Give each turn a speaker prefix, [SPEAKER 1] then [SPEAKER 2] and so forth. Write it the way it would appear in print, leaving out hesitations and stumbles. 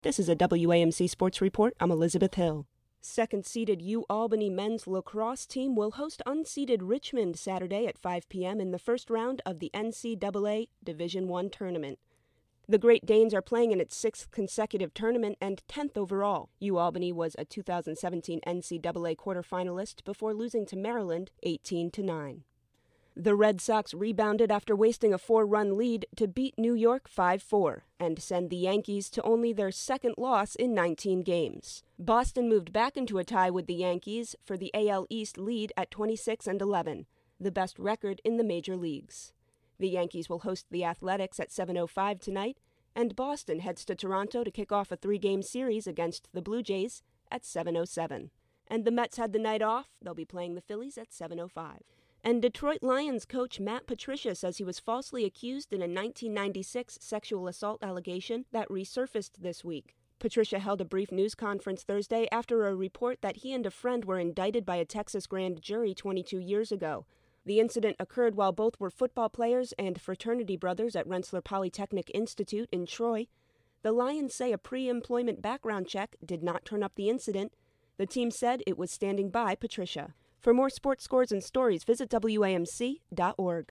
[SPEAKER 1] This is a WAMC Sports Report. I'm Elizabeth Hill. Second-seeded UAlbany men's lacrosse team will host unseeded Richmond Saturday at 5 p.m. in the first round of the NCAA Division I tournament. The Great Danes are playing in its sixth consecutive tournament and 10th overall. UAlbany was a 2017 NCAA quarterfinalist before losing to Maryland 18-9. The Red Sox rebounded after wasting a 4-run lead to beat New York 5-4 and send the Yankees to only their second loss in 19 games. Boston moved back into a tie with the Yankees for the AL East lead at 26-11, the best record in the major leagues. The Yankees will host the Athletics at 7:05 tonight, and Boston heads to Toronto to kick off a 3-game series against the Blue Jays at 7:07. And the Mets had the night off. They'll be playing the Phillies at 7:05. And Detroit Lions coach Matt Patricia says he was falsely accused in a 1996 sexual assault allegation that resurfaced this week. Patricia held a brief news conference Thursday after a report that he and a friend were indicted by a Texas grand jury 22 years ago. The incident occurred while both were football players and fraternity brothers at Rensselaer Polytechnic Institute in Troy. The Lions say a pre-employment background check did not turn up the incident. The team said it was standing by Patricia. For more sports scores and stories, visit WAMC.org.